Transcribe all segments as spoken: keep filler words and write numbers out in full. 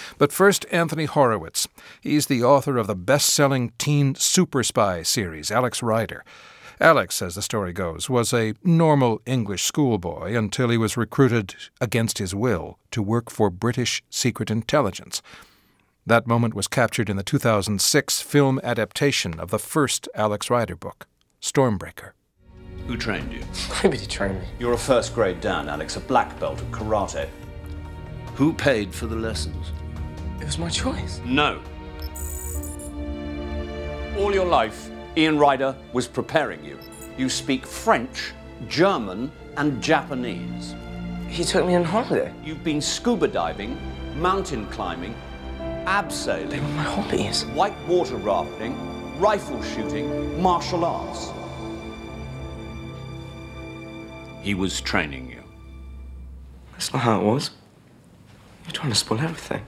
But first, Anthony Horowitz. He's the author of the best-selling teen super spy series, Alex Rider. Alex, as the story goes, was a normal English schoolboy until he was recruited against his will to work for British secret intelligence. That moment was captured in the two thousand six film adaptation of the first Alex Rider book, Stormbreaker. Who trained you? Nobody trained me. You're a first grade Dan, Alex, a black belt of karate. Who paid for the lessons? It was my choice. No. All your life, Ian Ryder was preparing you. You speak French, German, and Japanese. He took me on holiday. You've been scuba diving, mountain climbing, abseiling. They were my hobbies. Whitewater rafting, rifle shooting, martial arts. He was training you. That's not how it was. You're trying to spoil everything.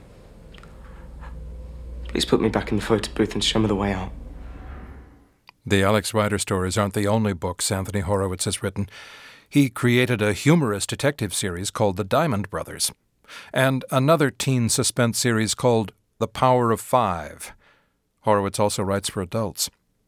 Please put me back in the photo booth and show me the way out. The Alex Rider stories aren't the only books Anthony Horowitz has written. He created a humorous detective series called The Diamond Brothers, and another teen suspense series called The Power of Five. Horowitz also writes for adults.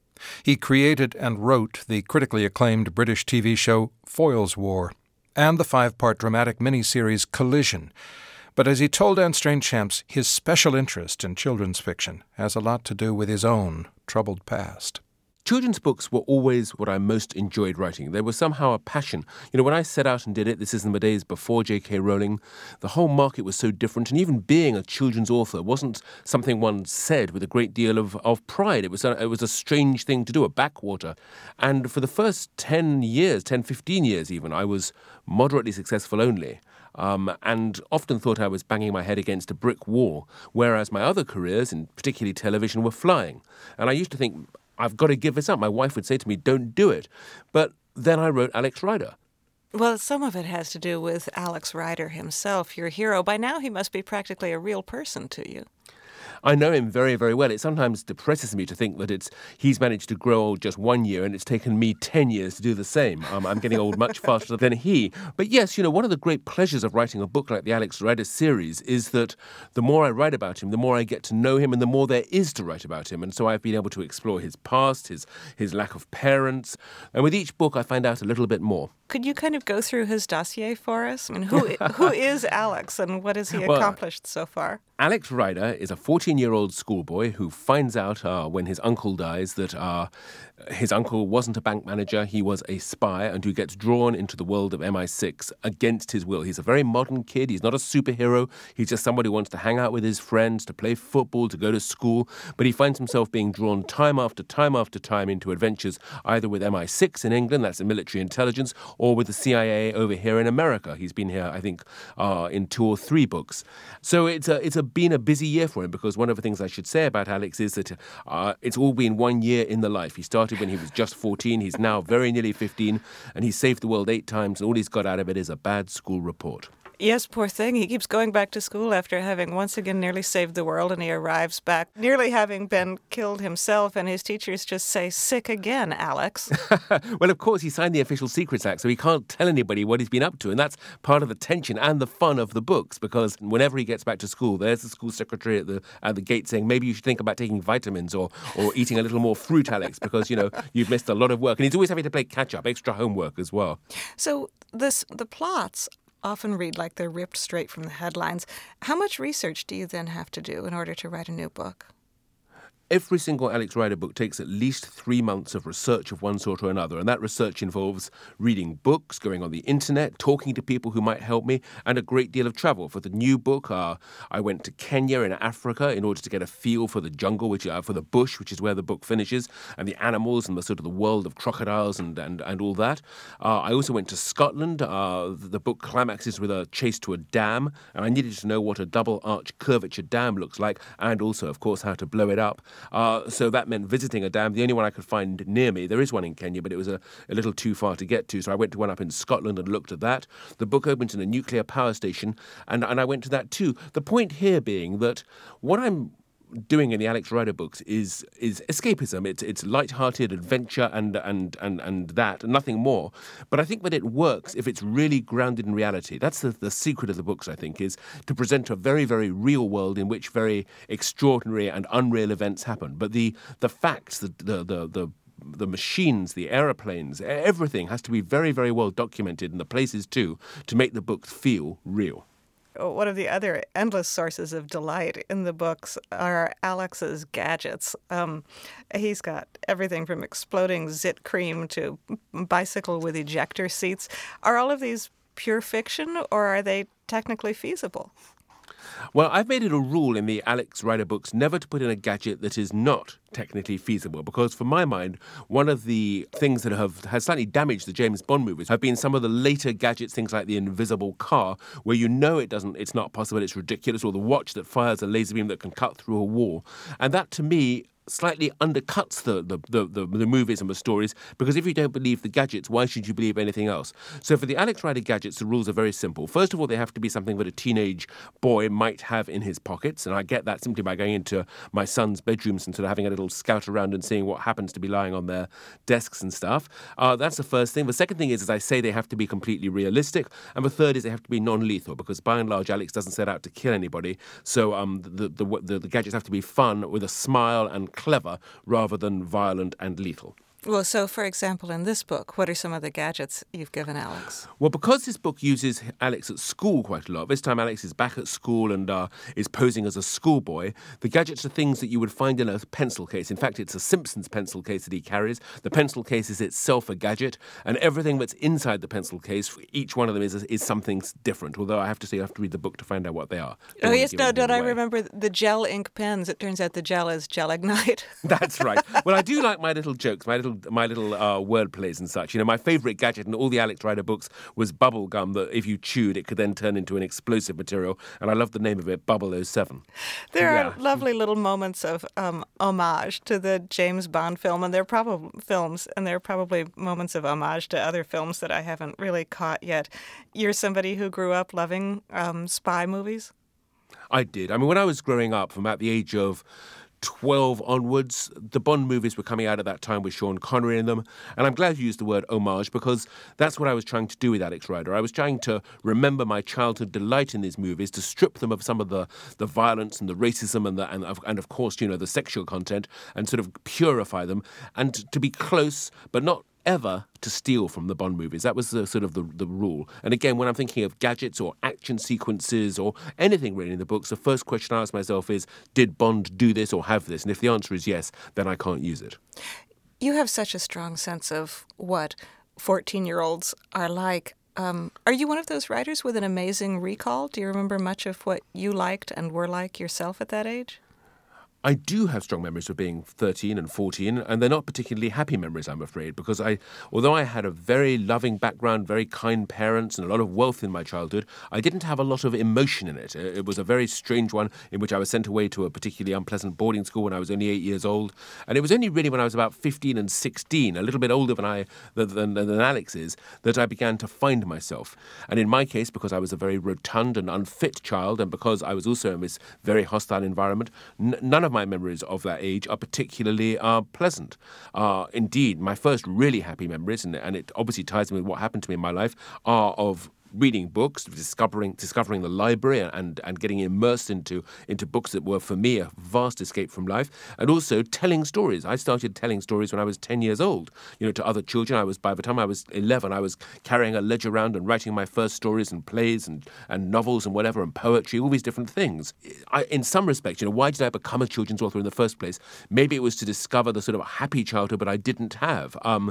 He created and wrote the critically acclaimed British T V show Foyle's War and the five-part dramatic miniseries Collision. But as he told Anne Strainchamps, his special interest in children's fiction has a lot to do with his own troubled past. Children's books were always what I most enjoyed writing. They were somehow a passion. You know, when I set out and did it, this is in the days before J K. Rowling, the whole market was so different, and even being a children's author wasn't something one said with a great deal of, of pride. It was, a, it was a strange thing to do, a backwater. And for the first ten years, ten, fifteen years even, I was moderately successful only. Um, and often thought I was banging my head against a brick wall, whereas my other careers, and particularly television, were flying. And I used to think, I've got to give this up. My wife would say to me, don't do it. But then I wrote Alex Rider. Well, some of it has to do with Alex Rider himself, your hero. By now he must be practically a real person to you. I know him very, very well. It sometimes depresses me to think that it's he's managed to grow old just one year and it's taken me ten years to do the same. Um, I'm getting old much faster than he. But yes, you know, one of the great pleasures of writing a book like the Alex Rider series is that the more I write about him, the more I get to know him and the more there is to write about him. And so I've been able to explore his past, his, his lack of parents. And with each book, I find out a little bit more. Could you kind of go through his dossier for us? I mean, who who is Alex and what has he well, accomplished so far? Alex Rider is a fourteen-year-old schoolboy who finds out uh, when his uncle dies that uh, his uncle wasn't a bank manager, he was a spy, and who gets drawn into the world of M I six against his will. He's a very modern kid. He's not a superhero. He's just somebody who wants to hang out with his friends, to play football, to go to school. But he finds himself being drawn time after time after time into adventures, either with M I six in England, that's the military intelligence, or with the C I A over here in America. He's been here, I think, uh, in two or three books. So it's a, it's a, been a busy year for him, because one of the things I should say about Alex is that uh, it's all been one year in the life. He started when he was just fourteen. He's now very nearly fifteen, and he's saved the world eight times, and all he's got out of it is a bad school report. Yes, poor thing. He keeps going back to school after having once again nearly saved the world, and he arrives back nearly having been killed himself, and his teachers just say, sick again, Alex. Well, of course, he signed the Official Secrets Act, so he can't tell anybody what he's been up to, and that's part of the tension and the fun of the books, because whenever he gets back to school, there's the school secretary at the at the gate saying, maybe you should think about taking vitamins or, or eating a little more fruit, Alex, because, you know, you've missed a lot of work. And he's always having to play catch-up, extra homework as well. So this the plots often read like they're ripped straight from the headlines. How much research do you then have to do in order to write a new book? Every single Alex Rider book takes at least three months of research of one sort or another, and that research involves reading books, going on the internet, talking to people who might help me, and a great deal of travel. For the new book, uh, I went to Kenya in Africa in order to get a feel for the jungle, which uh, for the bush, which is where the book finishes, and the animals and the sort of the world of crocodiles and, and, and all that. Uh, I also went to Scotland. Uh, the book climaxes with a chase to a dam, and I needed to know what a double arch curvature dam looks like, and also, of course, how to blow it up. Uh, so that meant visiting a dam, the only one I could find near me. There is one in Kenya, but it was a, a little too far to get to, so I went to one up in Scotland and looked at that. The book opens in a nuclear power station, and, and I went to that too. The point here being that what I'm doing in the Alex Rider books is is escapism. It's it's light-hearted adventure and and and and that, and nothing more. But I think that it works if it's really grounded in reality. That's the, the secret of the books, I think, is to present a very, very real world in which very extraordinary and unreal events happen. But the the facts, the the the, the the machines, the aeroplanes, everything has to be very, very well documented, and the places too, to make the books feel real. One of the other endless sources of delight in the books are Alex's gadgets. Um, he's got everything from exploding zit cream to bicycle with ejector seats. Are all of these pure fiction, or are they technically feasible? Well, I've made it a rule in the Alex Rider books never to put in a gadget that is not technically feasible, because for my mind, one of the things that have has slightly damaged the James Bond movies have been some of the later gadgets, things like the invisible car, where you know it doesn't, it's not possible, it's ridiculous, or the watch that fires a laser beam that can cut through a wall. And that, to me, slightly undercuts the, the, the, the, the movies and the stories, because if you don't believe the gadgets, why should you believe anything else? So for the Alex Rider gadgets, the rules are very simple. First of all, they have to be something that a teenage boy might have in his pockets, and I get that simply by going into my son's bedrooms and sort of having a little scout around and seeing what happens to be lying on their desks and stuff. Uh, that's the first thing. The second thing is, as I say, they have to be completely realistic, and the third is they have to be non-lethal, because by and large, Alex doesn't set out to kill anybody, so um, the, the, the, the gadgets have to be fun, with a smile, and clever rather than violent and lethal. Well, so, for example, in this book, what are some of the gadgets you've given Alex? Well, because this book uses Alex at school quite a lot, this time Alex is back at school and uh, is posing as a schoolboy, the gadgets are things that you would find in a pencil case. In fact, it's a Simpsons pencil case that he carries. The pencil case is itself a gadget, and everything that's inside the pencil case, each one of them is is something different, although I have to say you have to read the book to find out what they are. Oh, yes, no, don't I remember the gel ink pens? It turns out the gel is Gelignite. That's right. Well, I do like my little jokes, my little my little uh, word plays and such. You know, my favourite gadget in all the Alex Rider books was bubble gum that if you chewed, it could then turn into an explosive material. And I love the name of it, Bubble oh seven. There yeah. are lovely little moments of um, homage to the James Bond film, and there are probably films, and there are probably moments of homage to other films that I haven't really caught yet. You're somebody who grew up loving um, spy movies? I did. I mean, when I was growing up, from about the age of twelve onwards, the Bond movies were coming out at that time with Sean Connery in them. And I'm glad you used the word homage, because that's what I was trying to do with Alex Rider. I was trying to remember my childhood delight in these movies, to strip them of some of the, the violence and the racism and, the, and, of, and, of course, you know, the sexual content, and sort of purify them, and to be close, but not ever to steal from the Bond movies. That was the sort of the, the rule. And again, when I'm thinking of gadgets or action sequences or anything really in the books, the first question I ask myself is, did Bond do this or have this? And if the answer is yes, then I can't use it. You have such a strong sense of what fourteen-year-olds are like. Um, are you one of those writers with an amazing recall? Do you remember much of what you liked and were like yourself at that age? I do have strong memories of being thirteen and fourteen, and they're not particularly happy memories, I'm afraid, because I, although I had a very loving background, very kind parents, and a lot of wealth in my childhood, I didn't have a lot of emotion in it. It was a very strange one, in which I was sent away to a particularly unpleasant boarding school when I was only eight years old, and it was only really when I was about fifteen and sixteen, a little bit older than I than, than, than Alex is, that I began to find myself. And in my case, because I was a very rotund and unfit child, and because I was also in this very hostile environment, n- none of my memories of that age are particularly uh, pleasant. Uh, indeed, my first really happy memories, and, and it obviously ties in with what happened to me in my life, are of reading books, discovering discovering the library, and, and getting immersed into, into books that were, for me, a vast escape from life, and also telling stories. I started telling stories when I was ten years old, you know, to other children. I was, by the time I was eleven, I was carrying a ledger around and writing my first stories and plays and, and novels and whatever, and poetry, all these different things. I, in some respects, you know, why did I become a children's author in the first place? Maybe it was to discover the sort of happy childhood that I didn't have. Um,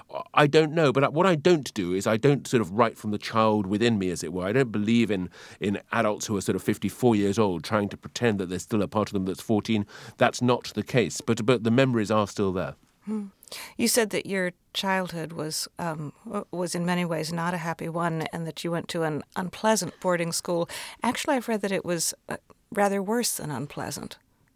I don't know, but what I don't do is I don't sort of write from the child within me, as it were. I don't believe in, in adults who are sort of fifty-four years old trying to pretend that there's still a part of them that's fourteen. That's not the case, but but the memories are still there. Hmm. You said that your childhood was um, was in many ways not a happy one, and that you went to an unpleasant boarding school. Actually, I've read that it was uh, rather worse than unpleasant.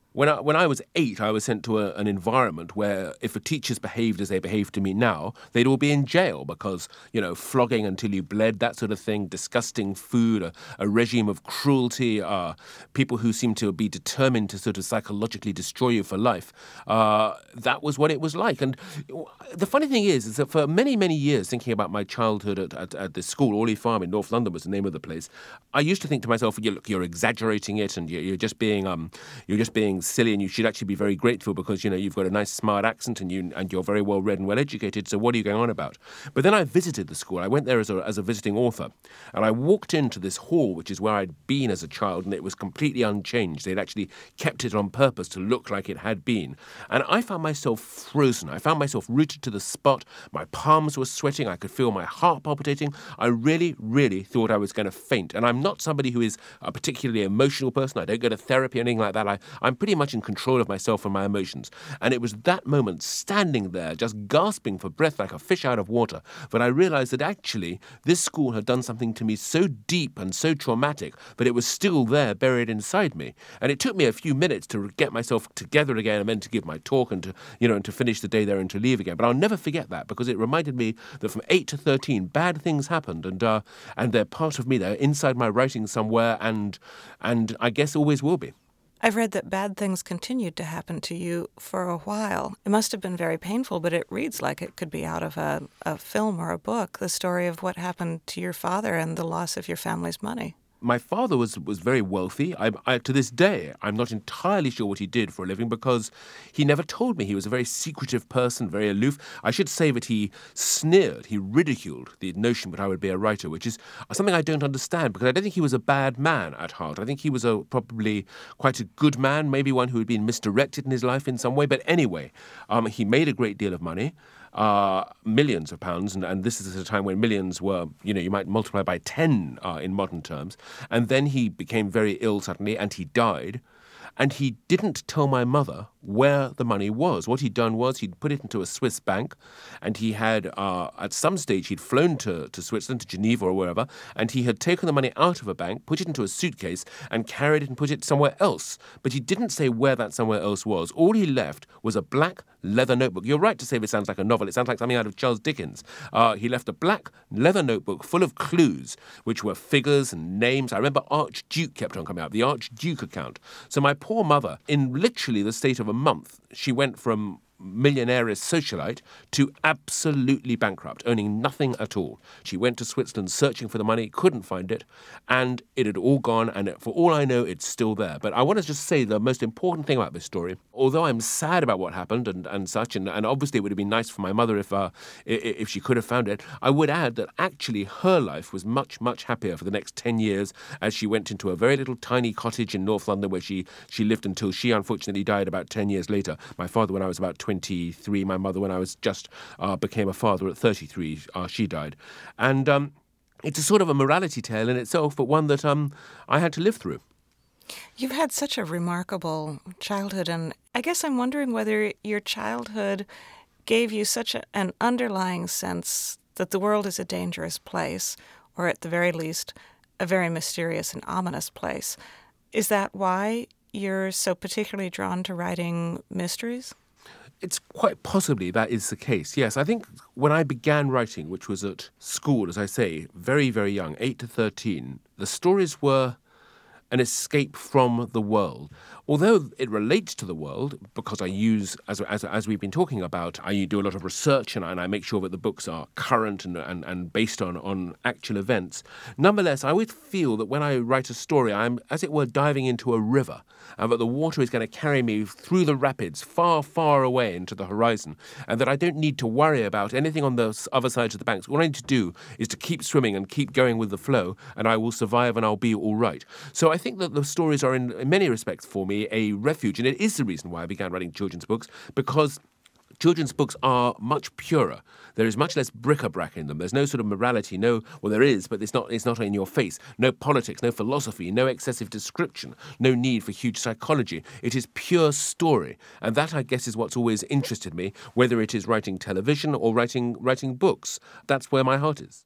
When I, when I was eight, I was sent to a, an environment where if the teachers behaved as they behave to me now, they'd all be in jail because, you know, flogging until you bled, that sort of thing, disgusting food, a, a regime of cruelty, uh, people who seem to be determined to sort of psychologically destroy you for life. Uh, that was what it was like. And the funny thing is, is that for many, many years, thinking about my childhood at, at, at this school, Orley Farm in North London was the name of the place, I used to think to myself, you look, you're exaggerating it and you're, you're just being, um, you're just being silly, and you should actually be very grateful because, you know, you've got a nice smart accent and you and you're very well read and well educated, so what are you going on about? But then I visited the school. I went there as a, as a visiting author, and I walked into this hall, which is where I'd been as a child, and it was completely unchanged. They'd actually kept it on purpose to look like it had been. And I found myself frozen. I found myself rooted to the spot. My palms were sweating. I could feel my heart palpitating. I really, really thought I was going to faint. And I'm not somebody who is a particularly emotional person. I don't go to therapy or anything like that. I, I'm pretty much in control of myself and my emotions. And it was that moment, standing there, just gasping for breath like a fish out of water, that I realized that actually this school had done something to me so deep and so traumatic that it was still there, buried inside me. And it took me a few minutes to get myself together again and then to give my talk and to, you know, and to finish the day there and to leave again. But I'll never forget that because it reminded me that from eight to thirteen, bad things happened, and uh, and they're part of me. They're inside my writing somewhere, and and I guess always will be. I've read that bad things continued to happen to you for a while. It must have been very painful, but it reads like it could be out of a, a film or a book, the story of what happened to your father and the loss of your family's money. My father was, was very wealthy. I, I, to this day, I'm not entirely sure what he did for a living because he never told me. He was a very secretive person, very aloof. I should say that he sneered, he ridiculed the notion that I would be a writer, which is something I don't understand because I don't think he was a bad man at heart. I think he was a, probably quite a good man, maybe one who had been misdirected in his life in some way. But anyway, um, he made a great deal of money. Uh, millions of pounds, and, and this is at a time when millions were, you know, you might multiply by ten uh, in modern terms. And then he became very ill suddenly, and he died. And he didn't tell my mother where the money was. What he'd done was he'd put it into a Swiss bank, and he had, uh, at some stage, he'd flown to, to Switzerland, to Geneva or wherever, and he had taken the money out of a bank, put it into a suitcase, and carried it and put it somewhere else. But he didn't say where that somewhere else was. All he left was a black leather notebook. You're right to say this sounds like a novel. It sounds like something out of Charles Dickens. Uh, he left a black leather notebook full of clues, which were figures and names. I remember Archduke kept on coming out, the Archduke account. So my poor mother, in literally the state of a month, she went from millionaire socialite to absolutely bankrupt, earning nothing at all. She went to Switzerland searching for the money, couldn't find it, and it had all gone, and for all I know, it's still there. But I want to just say the most important thing about this story, although I'm sad about what happened and, and such, and, and obviously it would have been nice for my mother if uh, if she could have found it, I would add that actually her life was much, much happier for the next ten years as she went into a very little tiny cottage in North London where she, she lived until she unfortunately died about ten years later. My father when I was about twenty-three, my mother when I was just uh, became a father at thirty-three, uh, she died. And um, it's a sort of a morality tale in itself, but one that um, I had to live through. You've had such a remarkable childhood, and I guess I'm wondering whether your childhood gave you such a, an underlying sense that the world is a dangerous place, or at the very least, a very mysterious and ominous place. Is that why you're so particularly drawn to writing mysteries? It's quite possibly that is the case, yes. I think when I began writing, which was at school, as I say, very, very young, eight to thirteen, the stories were an escape from the world. Although it relates to the world, because I use, as as, as we've been talking about, I do a lot of research and I, and I make sure that the books are current and, and, and based on, on actual events. Nonetheless, I always feel that when I write a story, I'm, as it were, diving into a river, and that the water is going to carry me through the rapids, far, far away into the horizon, and that I don't need to worry about anything on the other sides of the banks. All I need to do is to keep swimming and keep going with the flow, and I will survive and I'll be all right. So I think that the stories are, in, in many respects, for me, a refuge, and it is the reason why I began writing children's books, because children's books are much purer. There is much less bric-a-brac in them. There's no sort of morality, no, well, there is, but it's not, it's not in your face. No politics, no philosophy, no excessive description, no need for huge psychology. It is pure story, and that, I guess, is what's always interested me, whether it is writing television or writing, writing books. That's where my heart is.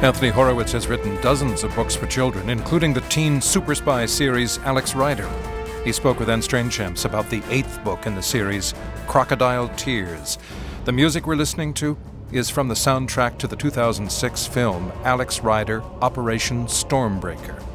Anthony Horowitz has written dozens of books for children, including the teen super spy series Alex Rider. He spoke with N. Strainchamps about the eighth book in the series, Crocodile Tears. The music we're listening to is from the soundtrack to the two thousand six film Alex Rider, Operation Stormbreaker.